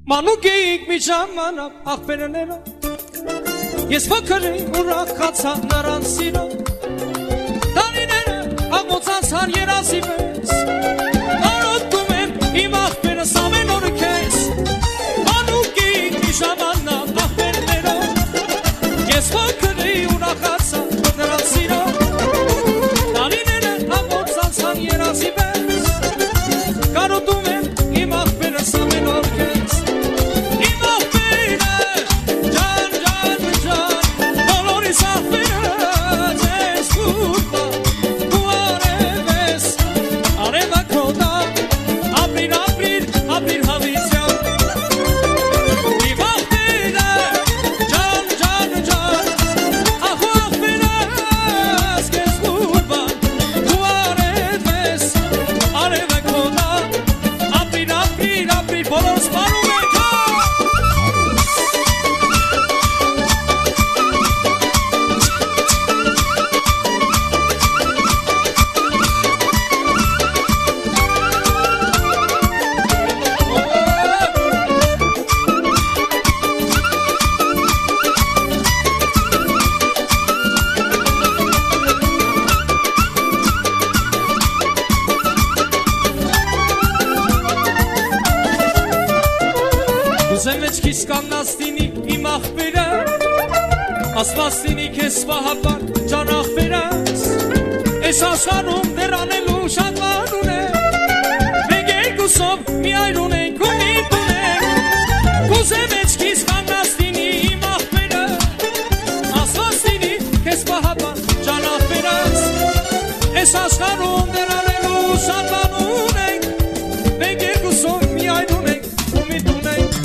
Մանուկ էիք մի ժամանակ աղբերները Ես փոքր էի ուրախացա նրան սիրո Տարիները աղմոցանցան երազի պես Կարոտում եմ իմ աղբերս ամեն օր քեզ Մանուկ էիք մի ժամանակ աղբերները Ես փոքր էի ուրախացա նրան սիրո Տարիները աղմոցանցան երազի պես Կարոտում եմ իմ աղբերս ամեն օր քեզ Զեմեջքիս կանգնաստինի իմ աղբերը ասվածտինի քեզ պահապան ջան աղբերս Ես աշխարհում դեռ անելու շատ բան ունեմ Մենք երկուսով մի այր ունենք ու միտք ունենք Քո զեմեջքիս կանգնաստինի իմ աղբերը ասվածտինի քեզ պահապան ջան աղբերս Ես աշխարհում դեռ անելու շատ բան ունենք Մենք երկուսով մի այր ունենք ու միտք ունենք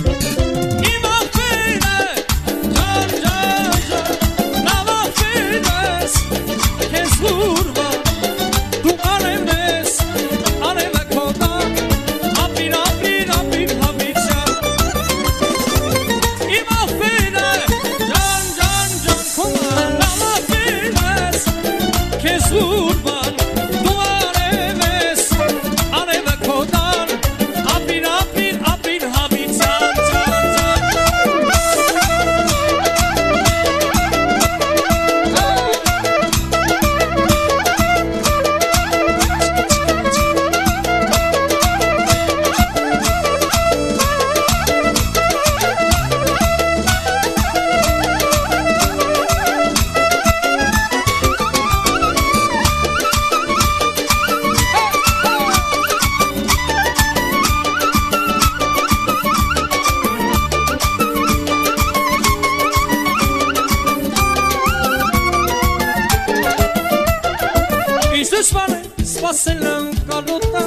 Սպասել եմ կարոտա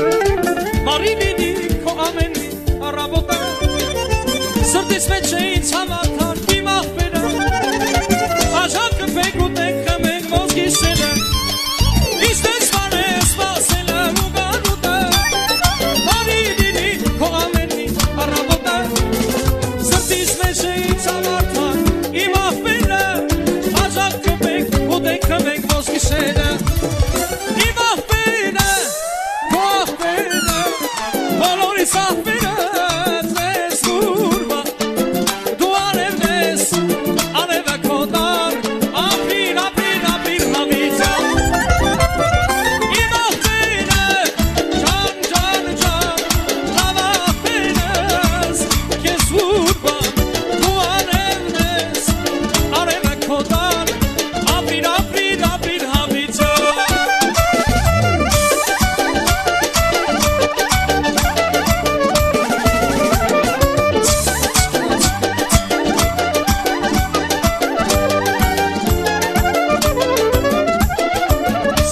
Մարինինի քո ամենի առավոտա Սրտիս մեջ է ինձ համարթան իմ աղբերը Աժակը պեք ու տեք խմենք ոնց գիշերը Ինձ տեսման է սպասել եմ ու կարոտա Մարինինի քո ամենի առավոտա Սրտիս մեջ է ինձ համարթան իմ աղբերը Աժակը պեք ու տեք խմենք ոնց գիշերը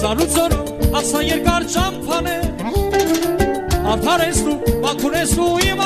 Ասա երկար ճամփան է Արդար ես դու, մաքուր ես դու իմ